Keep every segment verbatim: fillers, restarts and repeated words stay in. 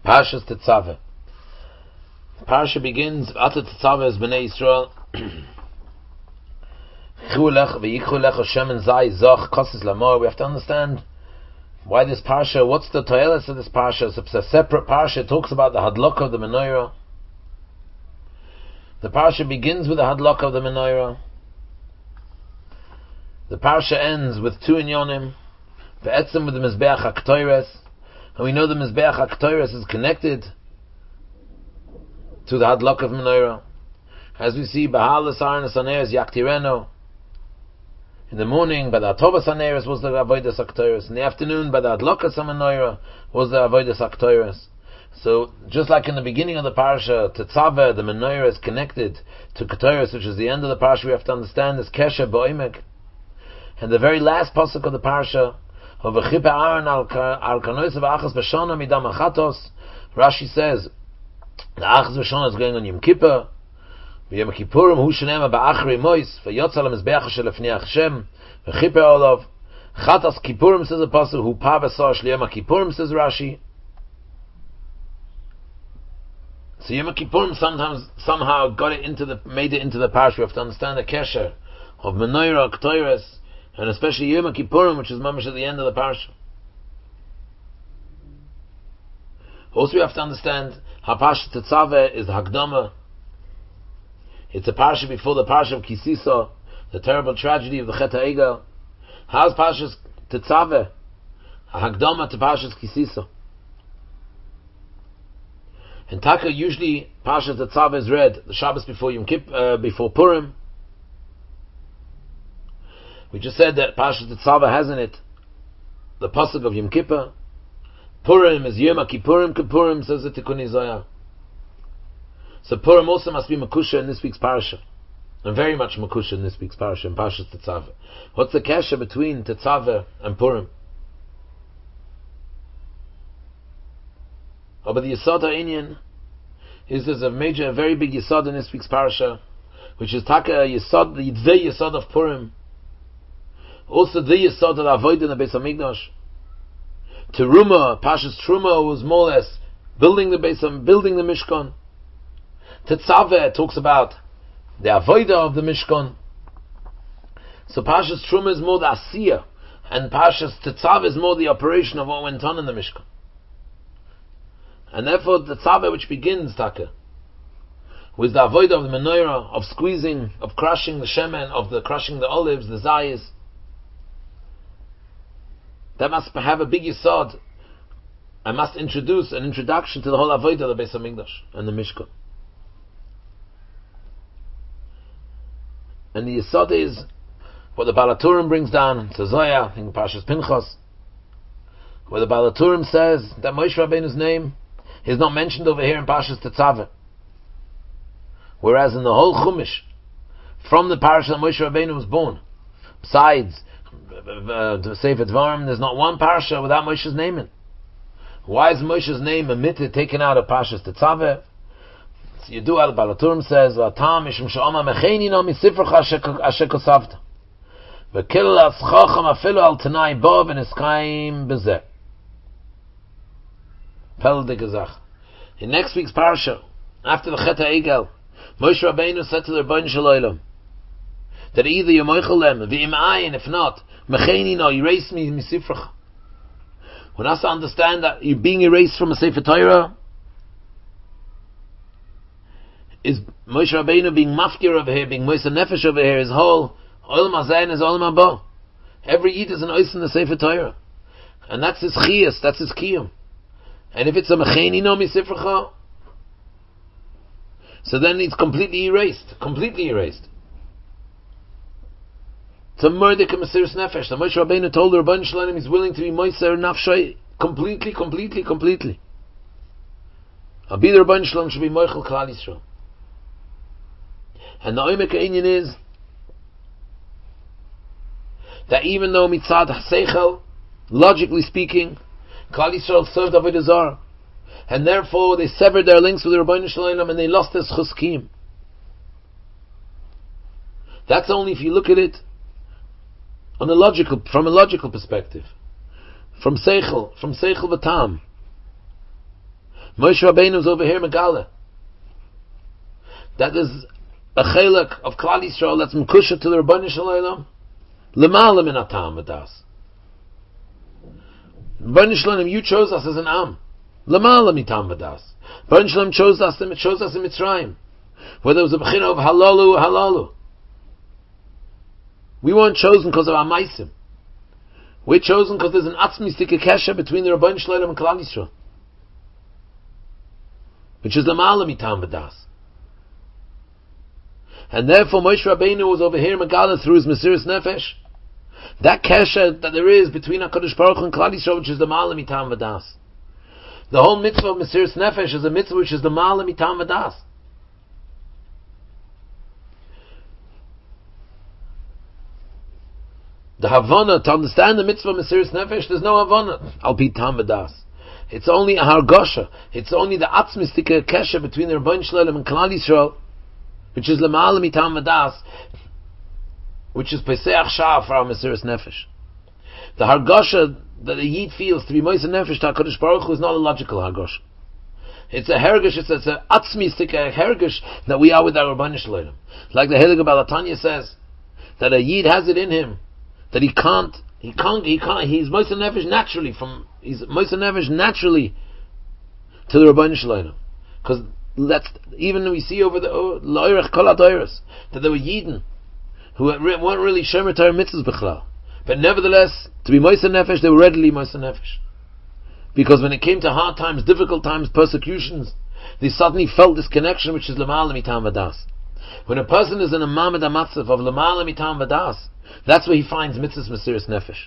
Parshas Tetzaveh. The Parsha begins, Ata Tetzaveh is Bnei Yisrael. We have to understand why this Parsha, what's the toilet of this Parsha? It's a separate Parsha. It talks about the Hadlok of the Menorah. The Parsha begins with the Hadlok of the Menorah. The Parsha ends with two inyonim. Ve'etzem with the Mizbeach HaKtoires. And we know the Mizbeach HaKtoires is connected to the Hadlok of Menorah. As we see, Bahalas Arnas Aneres Yaktireno. In the morning, by the Atovas Aneres was the Avodas HaKtoires. In the afternoon, by the Hadlokas HaMenorah was the Avodas HaKtoires. So, just like in the beginning of the Parsha, Tetzaveh, the Menorah is connected to Ktoires, which is the end of the Parsha. We have to understand this Kesher Bo'emek. And the very last pasuk of the Parsha, of V'chipe Aaron al Kanois of Achas V'shana Midam Achatos, Rashi says, the Achas V'shana is going on Yom Kippur, V'yom Kippurim hu shenema ba'achri mois, V'yotza l'mizbeach shelefnei Hashem, V'chipe olav, Chatas Kippurim says the pasuk, Hu pa v'sar shliyom Kippurim says Rashi. So Yom Kippurim sometimes, somehow got it into the, made it into the Parsha. We have to understand the Kesher of Menorah, Ktoires, and especially Yom Kippurim, which is mamish at the end of the parsha. Also, we have to understand how Parsha Tetzaveh is the Hakdama. It's a parsha before the parsha of Kisisa, the terrible tragedy of the Chet HaEgel. How's Parsha Tetzaveh a Hakdama to Parsha Kisisa? In Taka, usually Parsha Tetzaveh is read the Shabbos before Yom Kippur, uh, before Purim. We just said that Parshat Tetzaveh has in it the pasuk of Yom Kippur. Purim is Yom Kippurim, Kippurim says the Tikkun Zohar. So Purim also must be Makusha in this week's Parsha, and very much Makusha in this week's Parsha, in Parshat Tetzaveh. What's the kasha between Tetzaveh and Purim? Oh, but the Yesod HaInyan is there's a major, a very big Yesod in this week's Parsha, which is Taka Yesod, the Yidvei Yesod of Purim. Also, the Yesod of Avodah in the Beis Hamikdash. Teruma, Pashas Truma was more or less building the Beis Ham, building the Mishkan. Tetzaveh talks about the Avodah of the Mishkan. So Pashas Truma is more the Asiyah, and Pashas Tetzaveh is more the operation of what went on in the Mishkan. And therefore, Tetzaveh, which begins Taka with the Avodah of the Menorah, of squeezing, of crushing the shemen, of the crushing the olives, the zayis. That must have a big yesod. I must introduce an introduction to the whole avodah of the Beis Hamikdash and the Mishkan. And the yesod is what the Baal HaTurim brings down to Zoya in Parshas Pinchas, where the Baal HaTurim says that Moshe Rabbeinu's name is not mentioned over here in Parshas Tetzaveh, whereas in the whole Chumash, from the parsha that Moshe Rabbeinu was born, besides Uh, to Sefer Dvarim, there's not one parsha without Moshe's name in. Why is Moshe's name omitted, taken out of Parshas Tetzaveh? So Yedu al Baal HaTurim says, "V'atam mishum she'ama mecheni no misifrecha asher kosavta, v'kil aschacham afilu al tanai bo v'niskayim bezeh." Pel de gezach. In next week's parsha, after the Chet HaEgel, Moshe Rabbeinu said to the Rebbeinu Shel Olam that either you moichel them, v'im ayin, if not, mecheni no, erase me misifrach. When us understand that you're being erased from a Sefer Torah, is Moshe Rabbeinu being mafkir over here, being Moshe Nefesh over here, his whole oil mazayin is oil mabo. Every Yid is an ois in the Sefer Torah, and that's his chiyas, that's his kiyum. And if it's a mecheni no misifracha, so then it's completely erased, completely erased. It's a murder Mesiras Nefesh. The Moshe Rabbeinu told the Rebbeinu Shalom he's willing to be Moser Nafshay completely, completely, completely. Abi the Rebbeinu Shalom should be Moichel Klal Yisrael. And the Oimek Einyan is that even though Mitzad HaSeichel, logically speaking, Klal Yisrael served Avodah Zarah, and therefore they severed their links with the Rebbeinu Shalom and they lost their Chuskim. That's only if you look at it on a logical, from a logical perspective, from seichel, from seichel v'tam. Moshe Rabbeinu is over here Megala. That is a chelak of Klal Yisrael that's Mekusha to the Rebbeinu Shalom. L'ma'ala min hatam v'das. Rebbeinu Shalom, you chose us as an Am. L'ma'ala mitam v'das. Rebbeinu Shalom chose us, it chose us in Mitzrayim. Whether it was a bechina of halalu or halalu. We weren't chosen because of our maisim. We're chosen because there's an atzmistik kesha between the Rebbeinu Shalom and Klal Yisrael, which is l'ma'ala mitam v'das. And therefore Moshe Rabbeinu was over here Megala through his Mesiras Nefesh. That kesha that there is between HaKadosh Baruch Hu and Klal Yisrael, which is the Ma'ala Mitam V'das. The whole mitzvah of Mesiras Nefesh is a mitzvah which is the Ma'ala Mitam V'das. The Havana, to understand the mitzvah of Mesiras Nefesh, there's no Havana. Al Pi Tam V'das. It's only a Hargosha. It's only the Atzmistika kesha between the Rebbeinu Shalom and Klal Yisrael, which is L'ma'ala mitam v'das, which is Pesach Shah for our Mesiras Nefesh. The Hargosha that a Yid feels to be Mesiras Nefesh to HaKadosh Baruch Hu is not a logical Hargosha. It's a Hergish, it's, it's a Atzmistik Hergish that we are with our Rebbeinu Shalom. Like the Heilige Baal HaTanya says, that a Yid has it in him, that he can't, he can't, he can't, he's Mesiras Nefesh naturally from, he's Mesiras Nefesh naturally to the Rebbeinu Shalom. Because that's, even we see over the Loirech Kol HaDoros, that there were Yidden who weren't really Shomer Torah mitzvahs b'chlal, but nevertheless, to be Mesiras Nefesh, they were readily Mesiras Nefesh, because when it came to hard times, difficult times, persecutions, they suddenly felt this connection, which is L'ma'ala mitam v'das. When a person is in a Mamad HaMatzav of L'ma'ala mitam v'das, that's where he finds mitzvahs Mesiras Nefesh.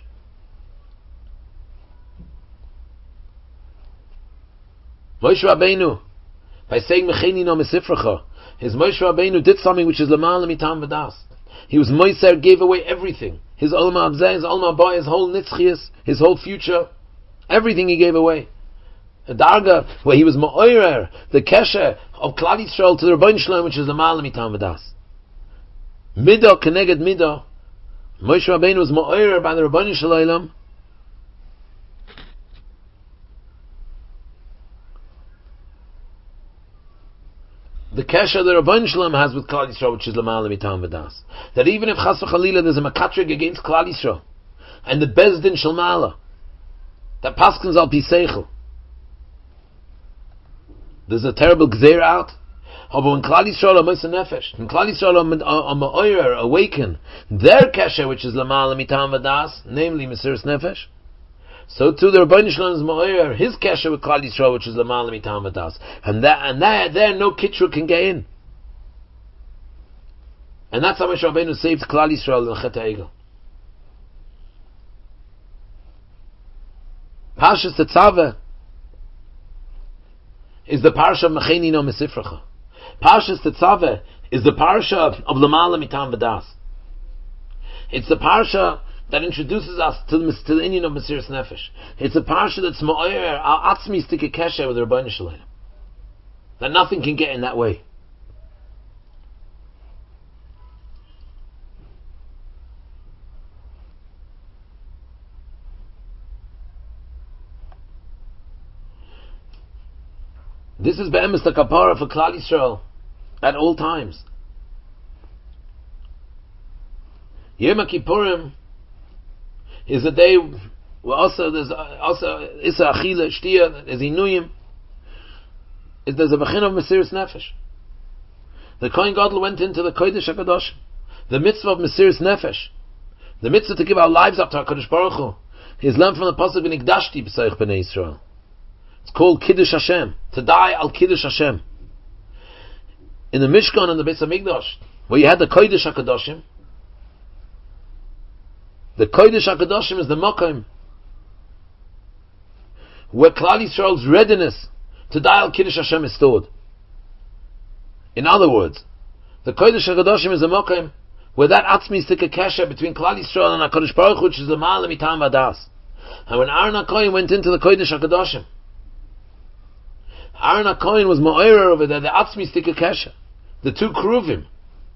Moshe Rabbeinu, by saying Mecheni no Mesifracha, his Moshe Rabbeinu did something which is L'ma'ala mitam v'das. He was Moiser, gave away everything. His Olma Abzeh, his Olma Abba, his whole Nitzchias, his whole future, everything he gave away. A Darga, where he was Ma'oirer, the Kesher of Klal Yisrael to the Rebbeinu Shalom, which is L'ma'ala mitam v'das. Midah keneged Midah. Moshe Rabbeinu was Ma'oirer by the Rebbeinu Shalom, the kesha the Rebbeinu Shalom has with Klal Yisrael, which is L'ma'ala mitam v'das. That even if Chas v'Chalila there's a makatrig against Klal Yisrael, and the Bezdin Shel Ma'ala, that paskins al pi seichel, there's a terrible gzeir out. But when Klal Yisrael are Mesiras Nefesh, when Klal Yisrael are Ma'oyer, awaken their kesha, which is L'ma'ala mitam v'das, namely Mesiras Nefesh, so too the Rebbeinu Shalom is Ma'oyer, his kesha with Klal Yisrael, which is L'ma'ala mitam v'das, and that and that there no kitru can get in. And that's how Moshe Rabbeinu saved Klal Yisrael in Chet HaEgel. Parshas Tetzaveh is the parsha of Mecheni no Mesifracha. Parshas Tetzaveh is the parsha of L'ma'ala mitam v'das. It's the parsha that introduces us to the, to the Indian of Mesiras Nefesh. It's a parsha that's Ma'oyer, our Atzmi Stika Kesher with the Rebbeinu Shalom. That nothing can get in that way. This is Be'emes the Kapara for Klal Yisrael at all times. Yom Kippurim is a day where also there's also Issa Achila Shtia, there's Inuyim, there's a Bechin of Mesiras Nefesh. The Kohen Gadol went into the Kodesh HaKadosh, the mitzvah of Mesiras Nefesh, the mitzvah to give our lives up to HaKadosh Baruch Hu, is learned from the pasuk V'nigdashti b'Seich B'nei Yisrael. It's called Kiddush Hashem, to die al Kiddush Hashem. In the Mishkan and the Beis HaMikdash, where you had the Kodesh HaKadoshim, the Kodesh HaKadoshim is the Makom where Klal Yisrael's readiness to die al Kiddush Hashem is stored. In other words, the Kodesh HaKadoshim is the Makom where that Atzmi Stika Kesher between Klal Yisrael and HaKadosh Baruch Hu, which is the L'ma'ala mitam v'das. And when Aaron HaKohen went into the Kodesh HaKadoshim, Aaron HaKohen was Ma'orer over there, the Atzmi Stika Kesher, the two Kruvim,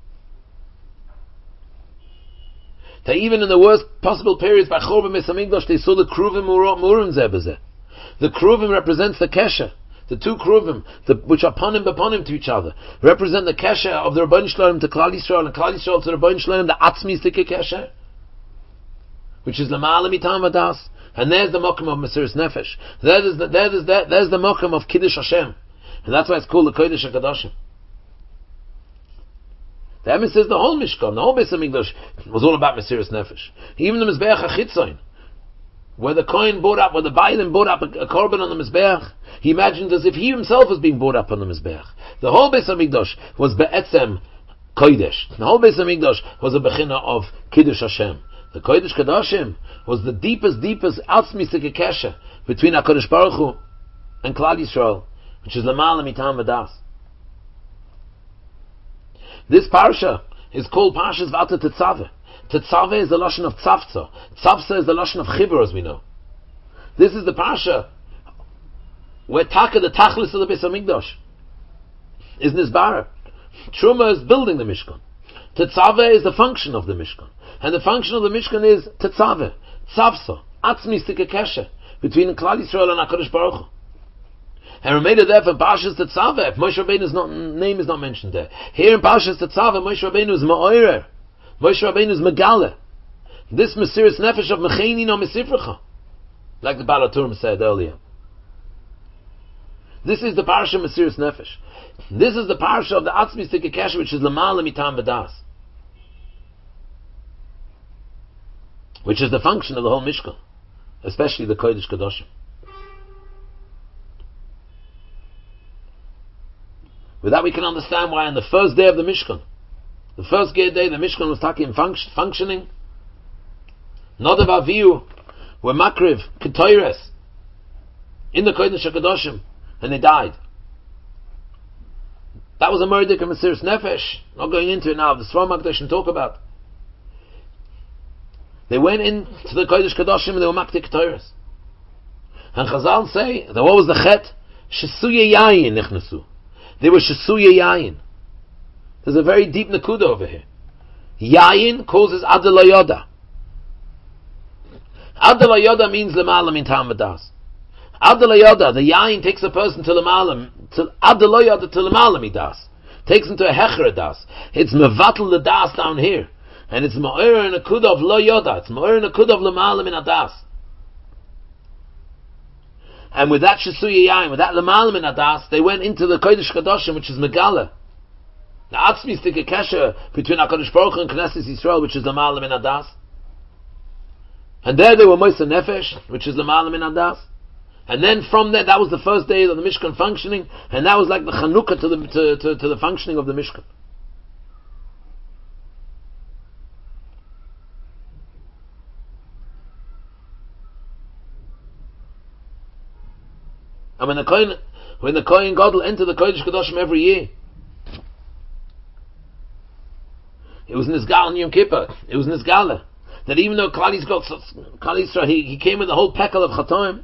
that even in the worst possible periods by Chorban Beis HaMikdash, they saw the Kruvim Murim Zeh B'zeh. The Kruvim represents the Kesher, the two kruvim, the, which are panim bepanim to each other, represent the kesher of the Rebbeinu Shalom to Klal Yisrael, and Klal Yisrael to the Rebbeinu Shalom, the atzmistic kesher, which is Lamala Mitam Vadas. And there's the mokum of Mesiras Nefesh. There is the, there is the, there's the mokum of Kiddush Hashem. And that's why it's called the Kodesh HaKadoshim. The Emes says the whole Mishkan, the whole Beis HaMikdash was all about Mesiras Nefesh. Even the Mizbeach HaChitzoin, where the Kohen brought up, where the Bailim brought up a, a korban on the Mizbeach, he imagined as if he himself was being brought up on the Mizbeach. The whole Beis HaMikdash was Be'etzem Kodesh. The whole Beis HaMikdash was a Bechina of Kiddush Hashem. The Kodesh Kadoshim was the deepest, deepest Atzmistik Kesher between HaKadosh Baruch Hu and Klal Yisrael, which is Lamala Mitam Vadas. This parsha is called Parshas Vata Tetzaveh. Tetzaveh is the lashon of Tzavtza. Tzavtza is the lashon of Chibur, as we know. This is the parsha where Taka, the Tachlis of the Beis HaMikdash, is Nizbara. Truma is building the Mishkan. Tetzaveh is the function of the Mishkan. And the function of the Mishkan is Tetzaveh, Tzavsa, Atzmistik Kesher, between Klal Yisrael and HaKadosh Baruch Hu. And remember there for Parshas Tetzaveh, Moshe Rabbeinu's not, name is not mentioned there. Here in Parshas Tetzaveh, Moshe Rabbeinu is Ma'orer, Moshe Rabbeinu is Megale. This Mesiras Nefesh of Mecheini no Mesifrecha, like the Baal HaTurim said earlier. This is the Parsha Mesiras Nefesh. This is the Parsha of the Atzmistik Kesher, which is Lamala Mitam Vadas, which is the function of the whole Mishkan, especially the Kodesh Kadoshim. With that we can understand why on the first day of the Mishkan, the first day the Mishkan was talking function, functioning, Nadav Avihu were Makriv, Ketores, in the Kodesh Kadoshim, and they died. That was a murder of Mesiras Nefesh. Not going into it now, the Svar Makdash talk about. They went into the Kodesh Kadoshim and they were maktik Torahs. And Chazal say that what was the chet? Shesuye yayin nichnasu. They were shesuye yayin. There's a very deep nakuda over here. Yayin causes adelayoda. Adelayoda means lemala min tam vadas. Adelayoda, the yayin takes a person to lemala, to adelayoda to lemala midas. Takes him to a hecher das. It's mevatel the das down here. And it's ma'or and a kud of lo yoda. It's ma'or and a kud of l'malam in adas. And with that shesuye yayin, with that l'malam in adas, they went into the Kodesh Kadoshim, which is Megala. The atzmistik kesher between HaKadosh Baruch Hu and Knesset Yisrael, which is l'malam in adas. And there they were Moisa Nefesh, which is l'malam in adas. And then from there, that was the first day of the Mishkan functioning, and that was like the Chanukah to the to, to, to the functioning of the Mishkan. And when the Kohen, when the Kohen Gadol entered the Kodesh Kadoshim every year, it was Nizgal on Yom Kippur. It was Nizgala that even though Klal Yisrael, he, he came with the whole pekel of Chatoim,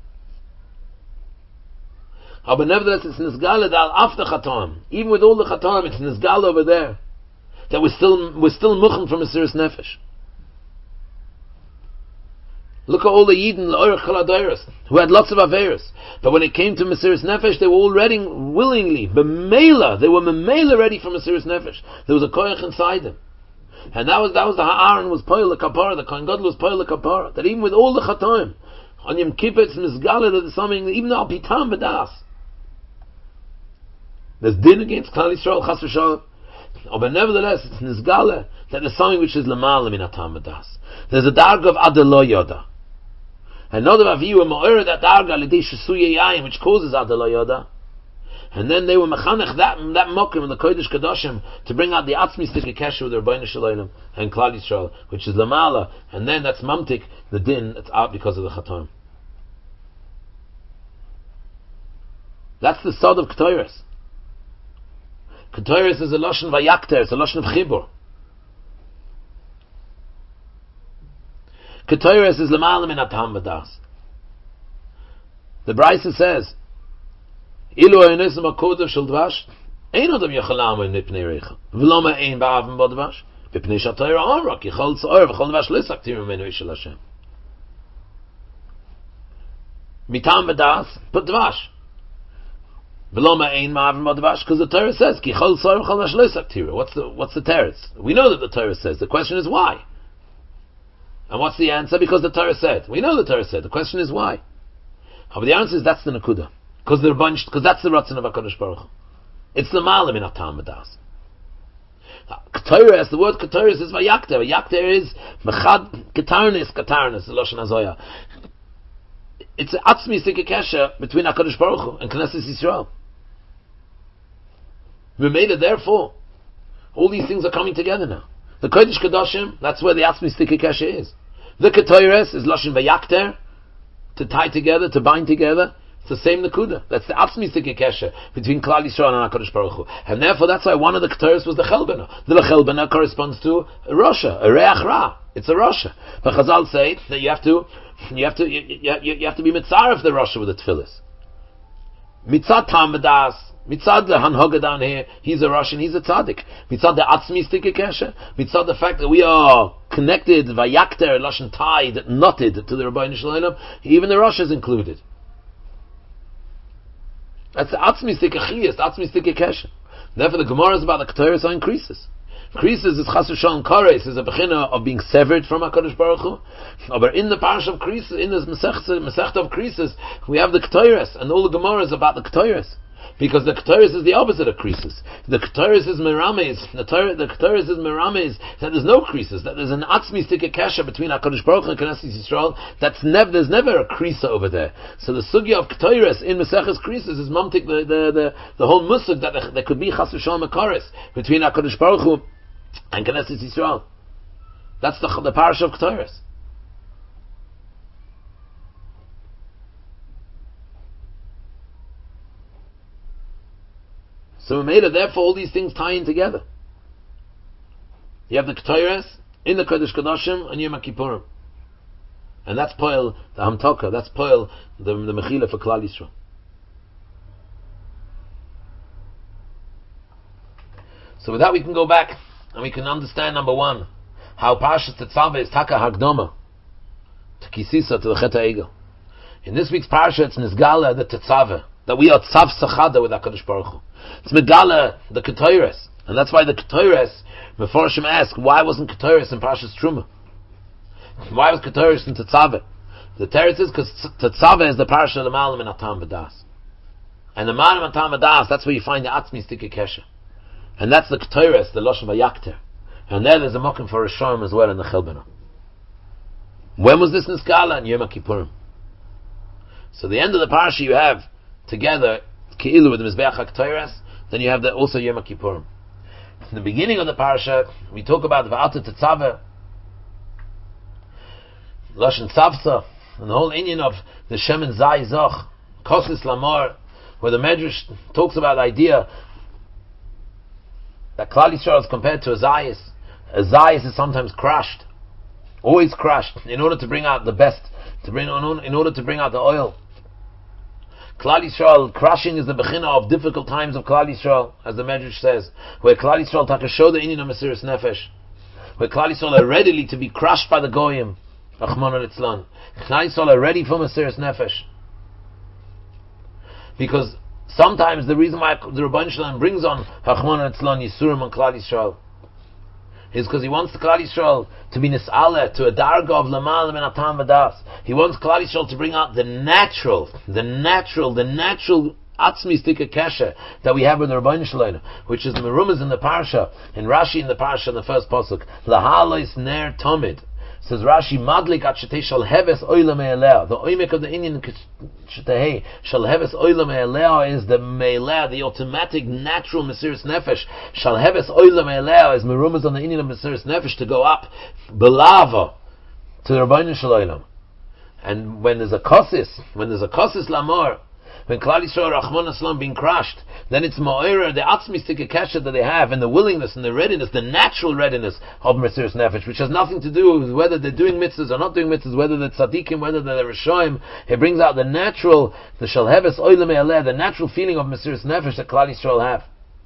but nevertheless it's Nizgala that after Chatoim, even with all the Chatoim, it's Nizgala over there that we're still we're still muchen from Mesiras Nefesh. Look at all the Yidden, L'orach Kol HaDoros, who had lots of Averos. But when it came to Mesiras Nefesh, they were all ready, willingly, B'meila, they were B'meila ready for Mesiras Nefesh. There was a koyach inside them. And that was that was the Ha'aron was Poel Kapara, the Kohen Gadol was Poel Kapara. That even with all the Chatoim, on Yom Kippur, it's Mizgala, that there's something, even though Pitam B'das, there's din against Klal Yisrael, Chas v'Shalom. Oh, but nevertheless, it's Nizgala, that there's something which is L'malam in Atam B'das. There's a darg of Adelo Yoda. And not of Avihu and Ma'or that darga l'dei shesuye yayin, which causes Adelo Yoda. And then they were mechanech that that mokim in the Kodesh Kadoshim to bring out the atzmistik kesher with the Rebbeinu Shalom and Klal Yisrael, which is Lamala, and then that's mamtik the din that's out because of the Chatoim. That's the sod of Ketores. Ketores is a lashon vayakter, it's a lashon of chibur. Ketores is l'malam in atam b'das. The Brisa says, "Ilu ha'inisim ha'kodev shel dvash, ein adam yochel la'amoy mipnei reicha, v'loma ein ba'avim bo dvash, v'pnei sha'toyra onrak, yichol tz'or, v'chol dvash lisak tirim menu ishel Hashem." Mitam b'das, put dvash. Because the Torah says, what's the what's the teretz? We know that the Torah says. The question is why. And what's the answer? Because the Torah said. We know the Torah said. The question is why. But the answer is that's the Nakuda. Because they're bunched, because that's the Ratzon of HaKadosh Baruch Hu. It's the Malam in Atam Adas. Ketores, the word Ketores is Vayakter. Vayakter is Mechad Ketarnis, Ketarnis, the Lashon HaZoya. It's an Atzmi Sikikesha between HaKadosh Baruch Hu and Knesset Yisrael. We made it, therefore, all these things are coming together now. The Kodesh Kedoshim, that's where the Atzmi Sikikesha is. The Ketores is Lashon Vayakter, to tie together, to bind together. It's the same Nakuda. That's the Atzmi Sikikesha between Klal Yisrael and HaKadosh Baruch Hu. And therefore, that's why one of the Ketores was the Chelbena. The Chelbena corresponds to a Rosha, a Reach Ra. It's a Rosha. But Chazal say that you have to, you have to, you, you, you have to be mitzaref of the Rosha with the Tfilis. Mitzad Tam V'das, Mitzad the Hanhoga down here, he's a Rosh and he's a Tzaddik. Mitzad the Atzmi Sikikesha, Mitzad the fact that we are connected, Vayakter, Lashon tied, knotted to the Rabbeinu Shalom, even the Rosh is included. That's the Atzmi Sikikesha, Atzmi Sikikesha. Therefore the Gemara is about the Ketores are increases. Increases is Chas V'Shalom Kores, is a bechina of being severed from HaKadosh Baruch Hu. But in the parish of Krisis, in this Masechta of Krisis, we have the Ketores, and all the Gemara is about the Ketores. Because the Ketores is the opposite of Krisis. The Ketores is Merames. The Ketores is Merames that there's no Krisis, that there's an Atzmi Sikikesha between HaKadosh Baruch Hu and Knesset Yisrael. That's never, there's never a Krisa over there. So the sugya of Ketores in Maseches Krisis is mamtik the the the, the whole musug that there, there could be Chas V'Shalom Mekaris between HaKadosh Baruch Hu and Knesset Yisrael. That's the the parish of Ketores. So we made it, therefore all these things tie in together. You have the Ketores in the Kodesh Kedoshim and Yom Kippurim. And that's Poel, the Hamtaka, that's Poel, the, the Mechila for Klal Yisrael. So with that we can go back and we can understand, number one, how Parashas Tetzaveh is Taka Hagdoma to Kisisa, to the Chet HaEgel. In this week's Parasha it's Nizgala, the Tetzaveh, that we are Tzav Sachada with HaKadosh Baruch Hu. It's Megala, the Ketores. And that's why the Ketores, Meforshim ask, why wasn't Ketores in Parashas Truma? Why was Ketores in Tetzaveh? The teretz is because Tetzaveh is the Parasha of the Malam and Atam V'das. And the Malam and Atam V'das, that's where you find the Atzmi Sikikesha. And that's the Ketores, the Lashon Vayakter. And there there's a mokum for Rishon as well in the Chelbena. When was this Niskala? In Yom Kippurim. So the end of the Parasha you have together Keilu with the Mizbeach HaKetores, then you have the, also Yom Kippurim. In the beginning of the parasha, we talk about V'ata Tetzaveh, Lashon Tzavsa, and the whole inyan of the Shemen Zai Zoch, Kosis Lamar, where the Medrash talks about the idea that Klal Yisrael is compared to a Zayis. A Zayis is sometimes crushed, always crushed, in order to bring out the best, to bring on, in order to bring out the oil. Klal Yisrael, crushing is the bechina of difficult times of Klal Yisrael, as the Medrash says, where Klal Yisrael taka show the inyan of Mesiras Nefesh, where Klal Yisrael are ready to be crushed by the Goyim, Rachmana litzlan. Klal Yisrael are ready for Mesiras Nefesh. Because sometimes the reason why the Rebbeinu Shalom brings on Rachmana litzlan Yisurim on Klal Yisrael is because he wants the Klal Yisrael to be nis'aleh, to a darga of Lamalim and Atam V'das. He wants Klal Yisrael to bring out the natural, the natural, the natural Atzmi Stika Kesha that we have with the Rebbeinu Shalom, which is the Merumas in the Parsha, in Rashi in the Parsha in the first pasuk. Lahalois ner tomid. Says Rashi, Madlik at shetei shal heves oila me'elea. The oimek of the Indian shetei shal heves oila me'elea is the me'elea, the automatic, natural Mesiras Nefesh. Shal heves oila me'elea is merumas on the Indian of Mesiras Nefesh to go up, belava, to the Rebbeinu Shalom. And when there's a kosis, when there's a kosis lamor, when Klal Yisrael Rachmana litzlan being crushed, then it's ma'orer, the atzmi stika kesha that they have, and the willingness and the readiness, the natural readiness of Mesiras Nefesh, which has nothing to do with whether they're doing mitzvahs or not doing mitzvahs, whether they're tzaddikim, whether they're rishoim. It brings out the natural, the shalheves oila me'aleh, the natural feeling of Mesiras Nefesh that Klal Yisrael have.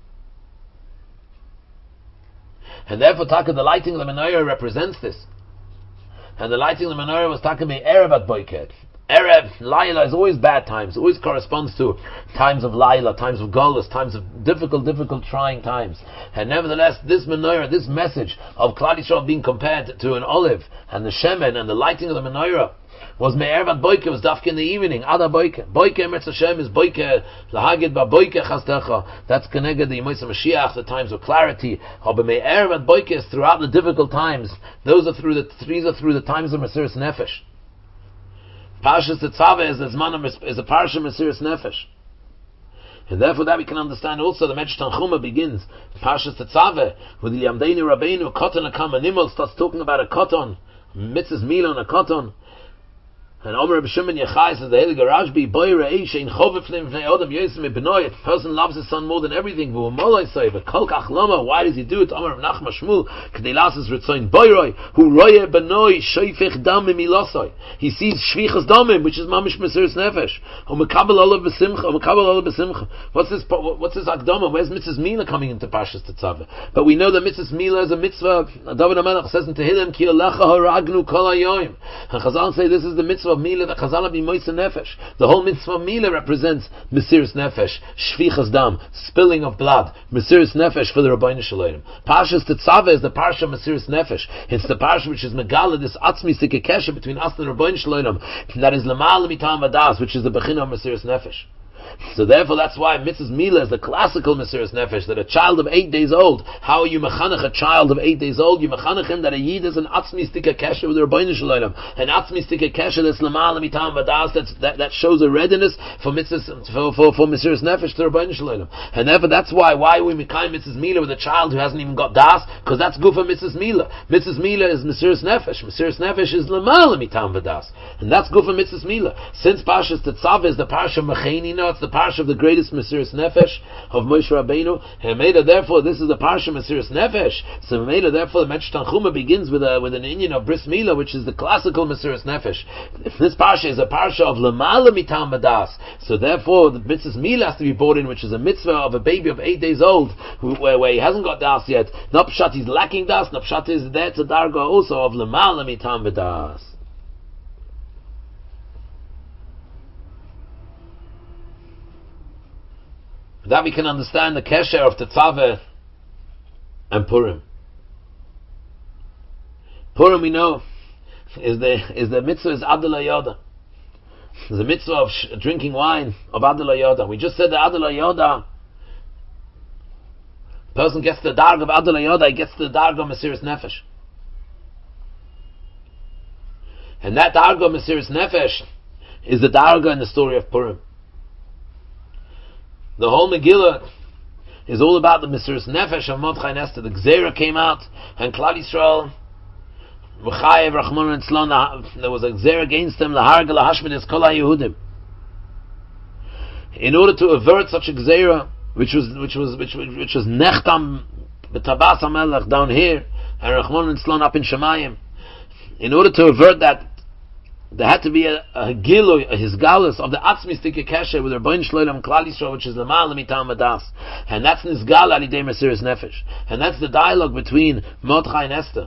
And therefore, Taka, the lighting of the menorah represents this. And the lighting of the menorah was Taka me erev at boiket. Erev, Laila is always bad times. It always corresponds to times of Laila, times of Golus, times of difficult, difficult, trying times. And nevertheless, this menorah, this message of Klal Yisrael being compared to an olive, and the shemen, and the lighting of the menorah, was me'er bat boike, was dafke in the evening, ada boike. Boike emetz Hashem is boike, lahagid ba boike chastecha. That's connected the Yemais Mashiach, the times of clarity. But me'er bat boike is throughout the difficult times. Those are through the, these are through the times of Mesiras Nefesh. Parshas Tetzaveh is, is a Parsha Mesiras Nefesh. And therefore that we can understand also the Medrash Tanchuma begins, Parshas Tetzaveh, with the Yamdeinu Rabbeinu, Koton Akam Animal, starts talking about a Koton, Mitzvahs Milan, a Koton. And Omer Reb Shimon Yechai says the Heilige Rashbi, Boire Eish Ein Chovef Lefnei Odom Yosem Ibnoi. A person loves his son more than everything. V'u'moloi say, v'kol kach lama. Why does he do it? Omer Reb Nachman Shmuel, K'dei lasis ritzoin Boiroi, Hu roye benoi shoifech dam milosoi. He sees shvichas damim, which is mamish mesiras nefesh. Hu mekabel olav b'simcha, hu mekabel olav b'simcha. What's this? What's this akdama? Where's Mitzvahs Mila coming into Parshas Tetzaveh? But we know that Mitzvahs Mila is a mitzvah. David HaMelech says in Tehillim, Ki alecha haragnu kol hayoyim. And Chazal say this is the mitzvah of Mila, that Chazal be moise nefesh. The whole mitzvah of Mila represents Mesiras Nefesh, Shvichas Dam, spilling of blood, Mesiras Nefesh for the Rabbeinu Shalom. Parshas Tetzaveh is the Parsha of Mesiras Nefesh. It's the Parsha which is Megala, this Atzmi Sikekesha between us and the Rabbeinu Shalom. That is Lamal Mitam Vadas, which is the Bechina of Mesiras Nefesh. So therefore, that's why Mitzvahs Mila is the classical Mesiras Nefesh, that a child of eight days old, how are you mechanech a child of eight days old? You mechanech him that a Yid is an Atzmi Stika Kesha with the Rabbeinu Shalom, an Atzmi Stika Kesha that's Lamal Mitam Vadas, that's, that, that shows a readiness for Mitzvahs, for, for, for Mesiras Nefesh to the Rabbeinu Shalom. And therefore, that's why, why we Mekayim Mitzvahs Mila with a child who hasn't even got Das, because that's good for Mitzvahs Mila. Mitzvahs Mila is Mesiras Nefesh. Mesiras Nefesh is Lamal Mitam Vadas. And that's good for Mitzvahs Mila. Since Parshas Tetzaveh is the Parsha of Mechenina, it's the Parsha of the greatest Mesiras Nefesh of Moshe Rabbeinu, and Meda, therefore, this is the Parsha Mesiras Nefesh. So Meda, therefore, the Medrash Tanchuma begins with a with an Inyan of Bris Mila, which is the classical Mesiras Nefesh. This Parsha is a Parsha of Lamala Mitam Badas. So therefore, the Mitzvahs Mila has to be brought in, which is a mitzvah of a baby of eight days old, where, where he hasn't got Das yet. Not Pshat, he's lacking Das. Not Pshat is there to Darga also of Lamala Mitam Badas. That we can understand the kesher of Tetzaveh and Purim. Purim, we know, is the is the mitzvah is Adel Yoda. There's a mitzvah of sh- drinking wine of Adel Yoda. We just said that Adel Yoda, person gets the darg of Adel Yoda, he gets the darg of Mesiras Nefesh. And that darg of Mesiras Nefesh is the darga in the story of Purim. The whole Megillah is all about the Mesiras Nefesh of Mordechai and Esther. The Gzeira came out, and Klal Yisrael, V'chayev Rachmon and Tzlon, there was a Gzeira against them, Laharga Lahashmides Kol HaYehudim. In order to avert such a Gzeira, which was which was which was which was Nechtam B'Tabas HaMelech down here, and Rachmon and Tzlon up in Shemayim, in order to avert that, there had to be a, a gilu, a hisgalus of the Atzmi Stika Kesher with Rabbeinu Shalom Klal Yisrael, which is Lamal Mitam Vadas, and that's Nizgal Alidei Mesiras Nefesh, and that's the dialogue between Mordechai and Esther,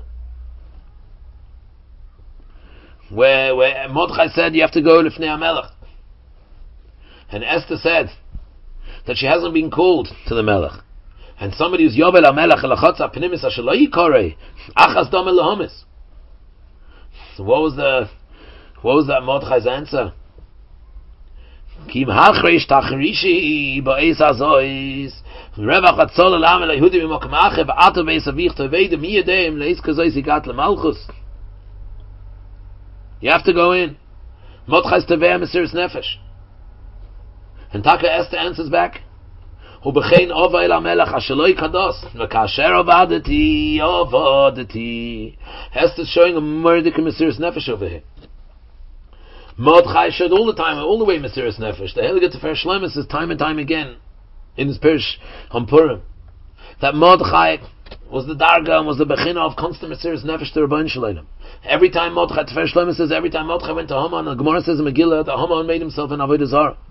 where where Mordechai said you have to go Lifnei HaMelech, and Esther said that she hasn't been called to the Melech, and somebody who's Yovel HaMelech Elachotza Pnimis Asher Lo Yikorei Achas Dom Elahomis. So what was the What was that Mordechai's answer? Kim hachreish tachrishi ba'es azois revach atzol elam el Yehudi b'mokem ache v'ato b'es avich toveidem yedem leis kazois igat lemalchus. You have to go in. Mordechai's tevei Mesiras Nefesh. And Taka Esther answers back, U'bechein ova el hamelech asher lo yikados v'kasher avadeti avadeti. Esther's showing a murdik Mesiras Nefesh over here. Mordechai showed all the time, all the way Mesiras Nefesh. The Heilige Tefer Shlomo says time and time again in his Pirush on Purim that Mordechai was the Darga and was the Bechina of constant Mesiras Nefesh to Rabbeinu Shalom. Every time Mordechai, Tefer Shlomo says, every time Mordechai went to Haman, the Gemara says in Megillah that Haman made himself an Avodah Zarah.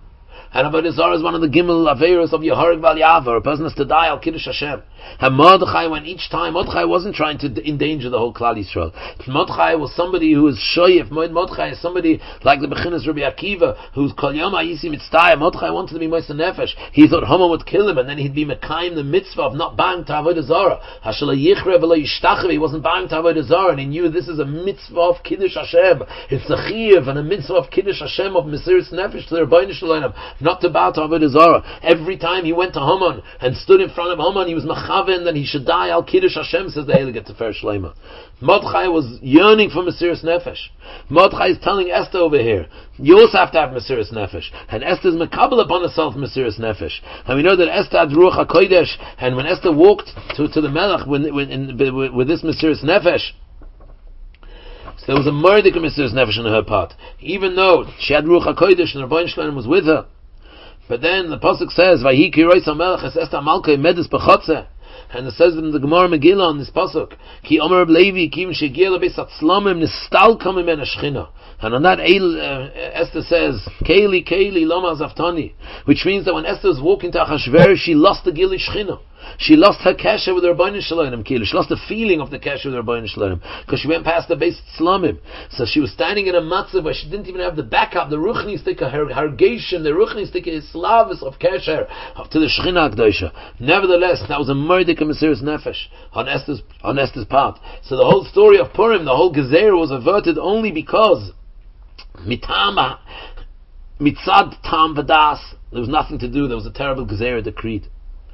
And Avodah Zarah is one of the Gimel Averos of Yehorig Val Yavar. A person has to die al Kiddush Hashem. And Mordechai went each time. Mordechai wasn't trying to endanger the whole Klal Yisrael. Mordechai was somebody who was shoyef. Mordechai is somebody like the Bechinas Rabbi Akiva, who's Kol Yom Hayisi Mitztayim. Mordechai wanted to be Moisei Nefesh. He thought Haman would kill him, and then he'd be Mekayim the mitzvah of not bowing to Avodah Zarah. Hashala Yichre v'lo Yishtachev. He wasn't bowing to Avodah Zarah, and he knew this is a mitzvah of Kiddush Hashem. It's a chiyuv and a mitzvah of Kiddush Hashem, of Mesiras Nefesh to the Rebbeinu Shalom, not to bow to Avodah Zarah. Every time he went to Haman and stood in front of Haman, he was mechaven that he should die al Kiddush Hashem, says the Heilige Tefer Shleima. Mordechai was yearning for Mesiras Nefesh. Mordechai is telling Esther over here, you also have to have Mesiras Nefesh. And Esther is mekabel upon herself Mesiras Nefesh. And we know that Esther had Ruach HaKodesh, and when Esther walked to, to the Melech when, when, in, with, with this Mesiras Nefesh, so there was a murder of Mesiras Nefesh on her part. Even though she had Ruach HaKodesh and Rebbeinu Shalom was with her. But then the Pasuk says, Vayi ki rois HaMelech es Esther Malka medes b'chotze. And it says in the Gemara Megillah on this pasuk, Ki Omer Reb Levi Kim Shegiel Beis Atzlamim Nistal Kamim En Ashchina. And on that uh, Esther says, Keili Keili Lama Zaftani, which means that when Esther was walking to Achashverosh, she lost the Gili Shchina. She lost her kasher with her Rebbeinu Shalom. She lost the feeling of the kasher with her Rebbeinu Shalom because she went past the base Tzlamim. So she was standing in a matzah where she didn't even have the backup, the ruchni stika, her hargation, the ruchni stika is slavis of kasher to the Shechina Akdosha. Nevertheless, that was a murdik of Mesiras Nefesh on Esther's on Esther's part. So the whole story of Purim, the whole gezer was averted only because mitama mitzad tam vadas. There was nothing to do. There was a terrible gezer decreed.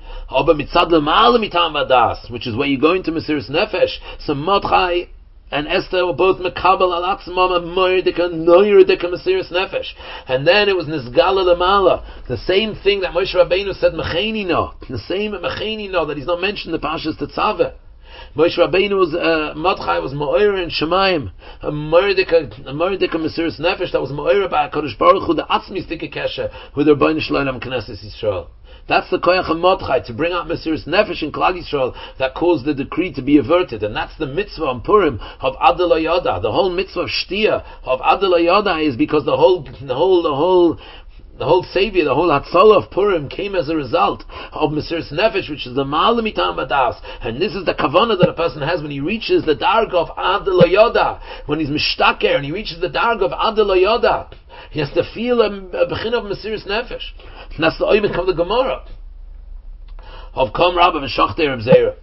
Which is where you go into Mesiras Nefesh. So Mordechai and Esther were both mekabel al atzmam a moedika noyerdika Mesiras Nefesh. And then it was nisgala lamala, the same thing that Moshe Rabbeinu said mecheni no, the same mecheni no that he's not mentioned in the Parshas Tetzaveh. Moshe Rabbeinu was uh, Mordechai was mo'ir in Shemaim, a moedika a moedika Mesiras Nefesh that was mo'ir by Hakadosh Baruch Hu the atzmi stika kesher with the Rebbeinu Shalom Knesset Yisrael. That's the koyach of Mordechai, to bring out Mesiras Nefesh in Klal Yisrael that caused the decree to be averted, and that's the mitzvah on Purim of Adel Yoda. The whole mitzvah of Shtia of Adel Yoda is because the whole, the whole, the whole, the whole savior, the whole Hatzalah of Purim came as a result of Mesiras Nefesh, which is the Ma'ala Mitam Badas, and this is the kavanah that a person has when he reaches the darg of Adel Yoda, when he's mishtaker and he reaches the darg of Adel Yoda. He has to feel a, a bechin of Mesiras Nefesh. And that's the oimik of the Gemara of Kom Rabba v'Shachtei Reb Zera.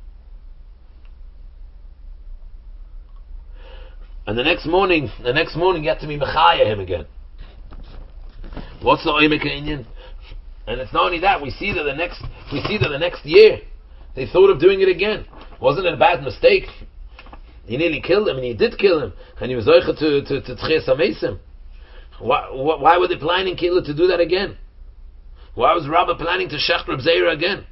And the next morning, the next morning you have to be mechaya him again. What's the oimik inyan? And it's not only that. We see that the next, we see that the next year they thought of doing it again. Wasn't it a bad mistake? He nearly killed him, and he did kill him, and he was zoicha to to to tchias hamesim. Why, why were they planning Kila to do that again? Why was Rabbah planning to shecht Reb Zera again?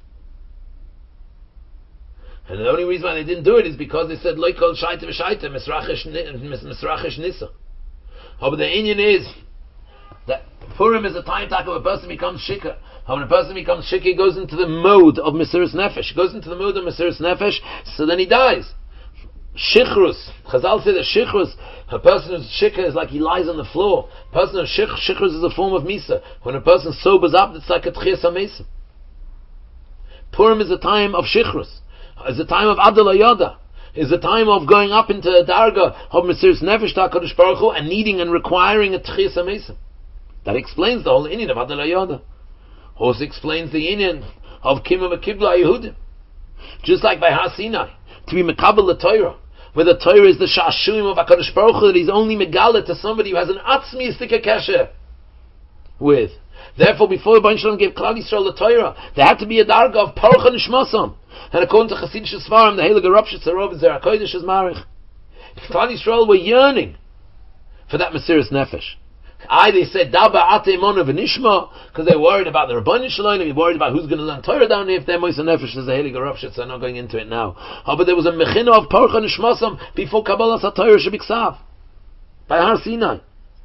And the only reason why they didn't do it is because they said Loi kol shaita v'shaita misrachish nisa. Oh, but the inyan is that Purim is a time talk of a person becomes shikah. When a person becomes shikah, he goes into the mode of Mesiras Nefesh. He goes into the mode of Mesiras Nefesh, so then he dies. Shichrus. Chazal say that Shichrus, a person who's shikha is like he lies on the floor. A person who's shich, Shichrus is a form of Misa. When a person sobers up, it's like a Tchias HaMesim. Purim is a time of Shichrus. It's a time of Adel Yoda. It's a time of going up into the Darga of Mesiras Nefesh to HaKadosh Baruch Hu and needing and requiring a Tchias HaMesim. That explains the whole inyan of Adel Yoda. Also explains the inyan of Kimah Mekibla Yehudim. Just like by Har Sinai, to be Mekabel the Torah, where the Torah is the Shashuim of HaKadosh Baruch Hu, that he's only Megala to somebody who has an Atzmi Stika Kesher with. Therefore, before the Baruch Shalom gave Klal Yisrael the Torah, there had to be a Darga of Paruch and Shmasam. And according to Chasidish Svarim, the Heilige Rav Shetzarov is there, HaKodesh is Marich. Klal Yisrael were yearning for that Mesiras Nefesh. I, they said, Daba Ate Mona V'Nishma, because they're worried about the Rebbeinu Shalom, they're worried about who's going to learn Torah down here if they're Moshe Nefesh, as the Heilige Rav Shetzarov, I'm not going into it now. Oh, but there was a Mechina of Paruch and Shmasam before Kabbalah HaTorah Shebiksav, by Har Sinai.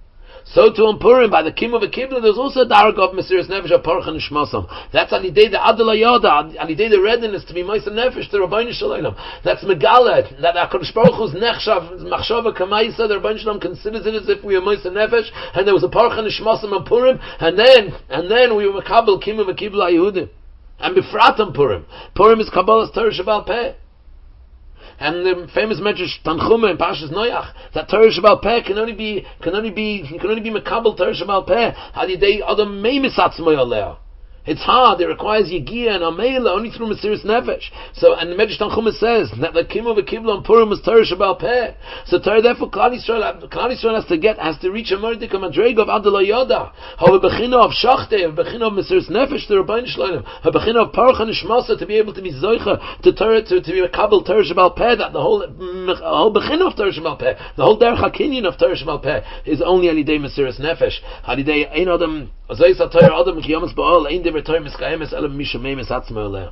So too on Purim, by the Kimu v'Kibla, there's also a dark of Mesiris Nefesh of Parcha Nishmasam. That's Alidei the Adela Yoda, Alidei the readiness to be Moisa Nefesh to Rabbeinu Shalom. That's Megala, that HaKadosh Baruch Hu's Nechshav, Machshava Kamaisa, the Rabbeinu Shalom considers it as if we were Moisa Nefesh, and there was a Parcha Nishmasam on Purim, and then, and then we were Makabel Kimu v'Kibla Yehudim. And Bifrat on Purim. Purim is Kabbalah's Torah Shabbat Peh. And the famous Medrash Tanchuma in Parshas Noach, that Torah Shabbat Peh can only be can only be can only be Makabel Torah Shabbat Peh Hadidei Adam Meimisatz Moyaleh. It's hard. It requires Yegia and Ameila only through Mesiris Nefesh. So, and the Medrash Tanchuma says that the Kimu v'Kibla on Purim was Torah Shabbat Peh. So, Torah, therefore, Klal Yisrael, Klal Yisrael has to get, has to reach a Mordik, a Madrega of Adela Yoda. How a Bechina of Shachte, a Bechina of Mesiris Nefesh to Rabbeinu Shalom, a Bechina of Parcha Nishmasa to be able to be Zoicha to Torah, to, to be a Kabel Torah Shabbat Peh. That the whole, the whole Bechina of Torah Shabbat Peh, the whole Derech HaKinyan of Torah Shabbat Peh is only Alidei Mesiris Nefesh. Alidei Ein Adam, Azois HaTorah Adam Kiyamas Ba'al, Ein Dever Torah Miskayemes. That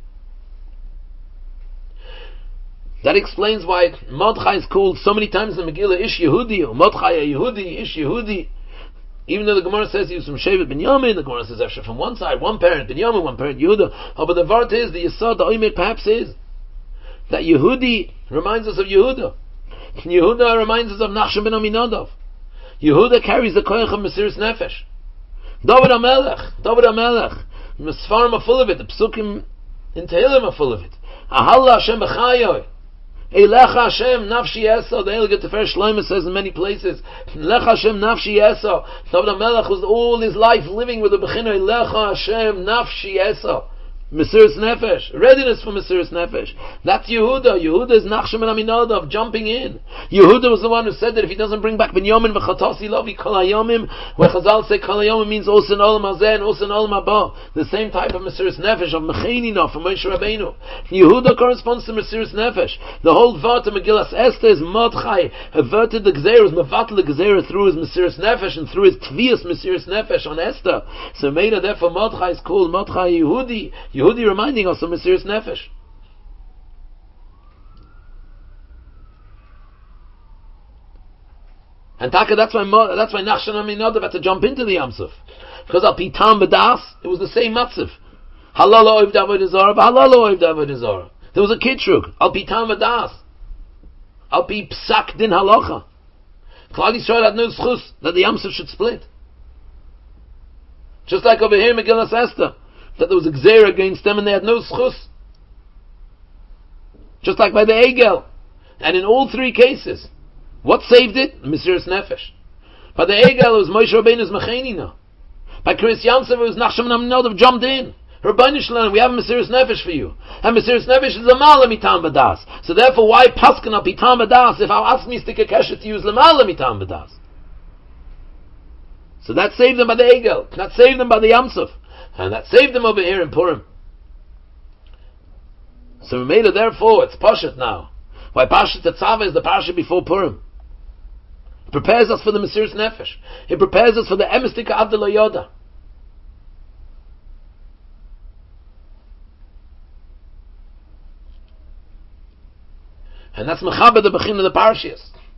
explains why Mordechai is called so many times in the Megillah Ish Yehudi, or Mordechai Yehudi, Ish Yehudi. Even though the Gemara says he was from Shevet Binyamin, the Gemara says actually from one side, one parent Binyamin, one parent Yehuda. Oh, but the Vart is, the Yisod, the Oimek perhaps is, that Yehudi reminds us of Yehuda. Yehuda reminds us of Nachshon ben Aminadov. Yehuda carries the Koyach of Mesiris Nefesh. David HaMelech, David HaMelech. The Sfarim are full of it. The Psukim in Tehillim are full of it. Ahalla Hashem b'chayoy. Eilecha Hashem nafshi eso. The Elegant Tefer Shlomo says in many places, Eilecha Hashem nafshi eso. David HaMelech was all his life living with the Bechina Eilecha Hashem nafshi eso. Mesiris Nefesh, readiness for Mesiris Nefesh. That's Yehuda. Yehuda is Nachshon ben Aminadov, jumping in. Yehuda was the one who said that if he doesn't bring back Binyamin v'chatasi lovi kol hayomim, where Chazal say kol hayomim means osin olam hazeh and osin olam haba. The same type of Mesiris Nefesh of Mechenina from Moshe Rabbeinu. Yehuda corresponds to Mesiris Nefesh. The whole Vart of Megillas Esther is Mordechai averted the Gzeirah, Mevatel the Gzeirah through his Mesiris Nefesh and through his Tvias Mesiris Nefesh on Esther. So Meida, therefore Mordechai is called Mordechai Yehudi. Yehudi reminding us of Mesiris Nefesh. And Taka, that's why that's why Nachshon Aminadov had to jump into the Yamsuf, because al Pitam B'das it was the same matzav. Halal oiv Avodah Zarah, halal oiv Avodah Zarah. There was a kitrug al Pitam B'das, al Pi Psak Din Halacha. Klal Yisrael had no schus that the Yamsuf should split. Just like over here, Megillas Esther, that there was a gzeira against them and they had no schus. Just like by the Egel. And in all three cases, what saved it? Mesiris Nefesh. By the Egel, it was Moshe Rabbeinu's Mechenina. By Chris Yamsev, it was Nachshon ben Aminadov jumped in. Rabbeinu Shalom, we have a Mesiris Nefesh for you. And Mesiris Nefesh is Lamala Mitam B'das. So therefore, why Paskin al Pitam B'das if our Atzmi stick a keshet to use Lamala Mitam B'das? So that saved them by the Egel. That saved them by the Yamsuf. And that saved them over here in Purim. So we made it therefore, it's Pashat now. Why Pashat Tetzaveh is the Pashat before Purim. It prepares us for the Mesiris Nefesh. It prepares us for the Emistika Avdela Yoda. And that's Mechaber the Bechin of the Parashas.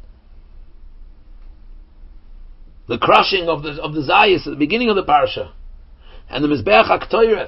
The crushing of the of the Zayis at the beginning of the Parasha. And the Mizbeach HaKtoyres.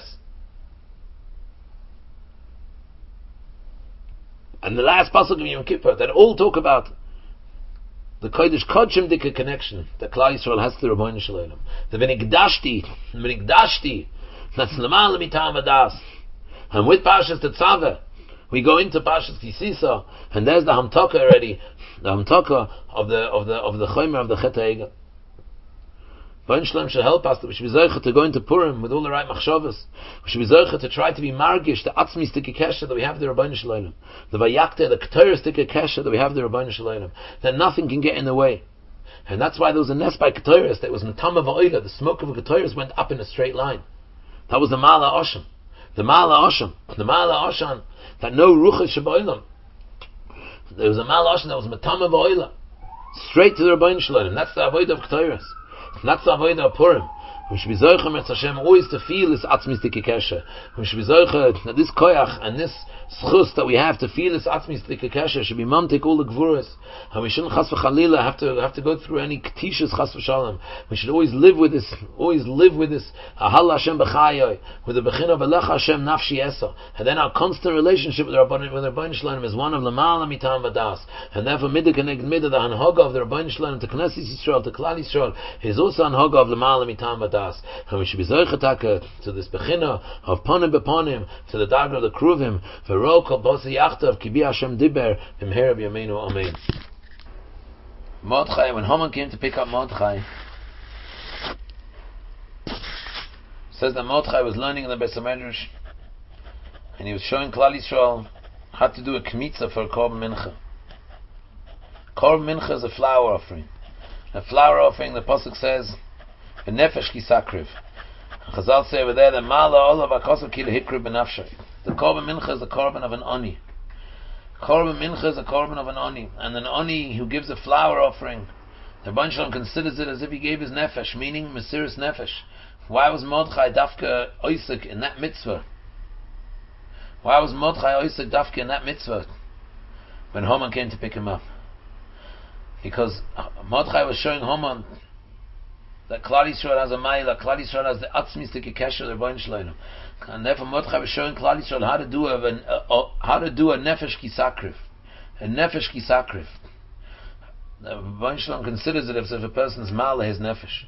And the last pasuk of Yom Kippur that all talk about the Kodesh Kodshim Dika connection that Klal Yisrael has to the Rabbeinu Shalom. The V'nigdashti, V'nigdashti, that's L'mal Mitam Adas. And with Parshas Tetzaveh, we go into Parshas Kisisa, and there's the Hamtaka already, the Hamtaka of the of the of the Chomer of the Chet HaEgel. Rabbeinu Shalom should help us that we should be zeicha to go into Purim with all the right machshavas. We should be zeicha to try to be margish, the atzmi stika kesha that we have the Rabbeinu Shalom, the vayakte, the ketayr stika kesha that we have the Rabbeinu Shalom, that nothing can get in the way. And that's why there was a nest by ketayrs that was mitama va'oila. The smoke of the ketayrs went up in a straight line. That was the Mala Osham. The Mala Osham. The Mala Osham. That no ruchas shaboilam. There was a Mala Osham that was mitama va'oila. Straight to the Rabbeinu Shalom. That's the avodah of ketayrs. That's the avodah of Purim. We should be zoicha Mirz Hashem always to feel this atzmis dike kesher. We should be zoicha this koyach and this schus that we have to feel this atzmis dike kesher should be mamtik all the gvuras, and we shouldn't chas v'chalila have to have to go through any ketishas chas v'shalom. We should always live with this, always live with this ahal Hashem b'chayoi, with the bechina v'lecha Hashem nafshi esa, and then our constant relationship with the Rabbanim with the Rabbanim Shalom is one of lamala mitam vadas, and therefore midah connected midah the hanhaga of the Rabbanim Shalom to Knesset Yisrael to Klal Yisrael is also hanhaga of lamala mitam vadas, and we should be zoichetaka to this bechina of panim bepanim to the dagger of the kruvim v'ro kol basi yachtav kibi Hashem diber b'mher b'yameinu amen. Mordechai, when Haman came to pick up Mordechai, says that Mordechai was learning in the Beis HaMedrash, and he was showing Klal Yisrael how to do a kmitza for a korban mincha. Korban mincha is a flower offering. A flower offering, the pasuk says, "B'nefesh ki sakriv." Chazal say over there, "The mala olav akosav ki lehikriv b'nafshay." The korban mincha is the korban of an oni. Korban mincha is a korban of an oni, and an oni who gives a flower offering, the Rebbeinu Shalom considers it as if he gave his nefesh, meaning mesiras nefesh. Why was Mordechai dafka oisik in that mitzvah? Why was Mordechai oisik dafka in that mitzvah when Haman came to pick him up? Because Mordechai was showing Haman that Klal Yisrael has a ma'ila, Klal Yisrael has the atzmis to kesher the Rebbeinu Shalom, and therefore Mordechai was showing Klal Yisrael how to do a, a, a how to do a nefesh ki sakrif, a nefesh ki sakrif. The Rebbeinu Shalom considers it as if a person's ma'ala his nefesh.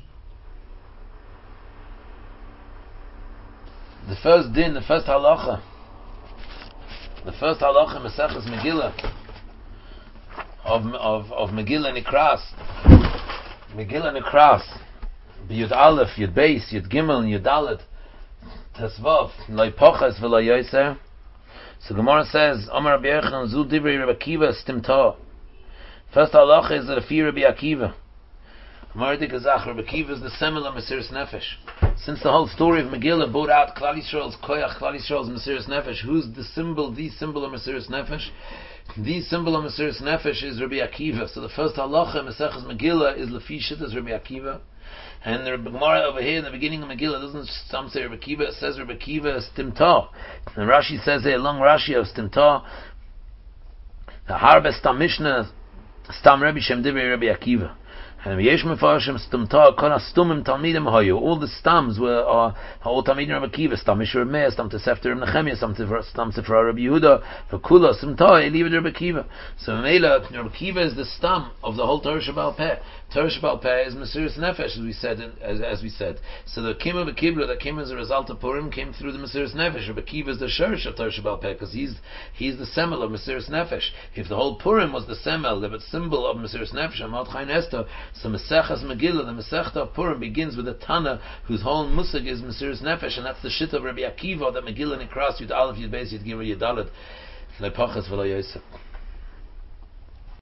The first din, the first halacha, the first halacha Maseches Megillah of of of Megillah Nikras, Megillah Nikras, Yud Aleph, Yud Beis, Yud Gimel, Yud Dalet, Tesvav, Lo Poches v'Lo Yoser. So Gemara says, Amar Rabbi Yochanan Zu Divrei Rabbi Akiva Stimta. First halacha is that a fear Rabbi Akiva. Mardik Azach, Rabbi Akiva is the semel of Mesiras Nefesh. Since the whole story of Megillah brought out Klal Yisrael's koyach, Klal Yisrael's Mesiras Nefesh, who's the symbol, the symbol of Mesiras Nefesh? The symbol of Mesiras Nefesh is Rabbi Akiva. So the first halacha, Maseches Megillah, is Lefi Shittas Rabbi Akiva. And the Gemara over here in the beginning of Megillah doesn't some say Rabbi Akiva, it says Rabbi Akiva Stimta. And Rashi says a long Rashi of Stimta. The Harbe Stam Mishnah, Stam Rabbi Shem Divrei Rabbi Akiva. And Yesh Mefarshim Stumta Kona Stumim Talmidim Hayu. All the stams were are all Talmidim Rabbi Akiva, Stam Mishra Meir, Stam Tesefter Rabbi Nechemia, Stam Sefra Rabbi Yehuda, V'Kula Stumta Elivad Rabbi Akiva. So Mela Rabbi Akiva is the stam of the whole Torah Shabbal Peh. Torah Shabbal Peh is Mesiras Nefesh, as we said. As, as we said. So the Kima V'Kibla that came as a result of Purim came through the Mesiras Nefesh. Rabbi Akiva is the Sherish of Torah Shabbal Peh because he's he's the semel of Mesiras Nefesh. If the whole Purim was the semel, the symbol of Mesiras Nefesh, and Mordechai and Esther, so Maseches Megillah, the Masechta of Purim, begins with a Tana whose whole musig is Mesiras Nefesh, and that's the shit of Rabbi Akiva that Megillah Nikras Yud Aleph Yud Beis Yud Gimel Yud Dalet Lepoches V'Lo Yosef.